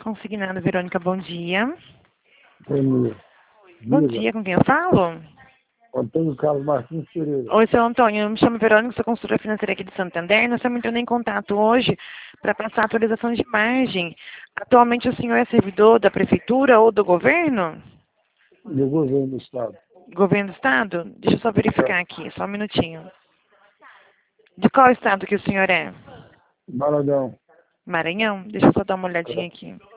Consignado, Verônica, bom dia. Bom Bom dia, com quem eu falo? Antônio Carlos Martins Pereira. Oi, seu Antônio, eu me chamo Verônica, sou consultora financeira aqui de Santander. Nós estamos entrando em contato hoje para passar a atualização de margem. Atualmente o senhor é servidor da prefeitura ou do governo? Do governo do estado. Governo do estado? Deixa eu só verificar aqui, só um minutinho. De qual estado que o senhor é? Maranhão. Maranhão? Deixa eu só dar uma olhadinha aqui.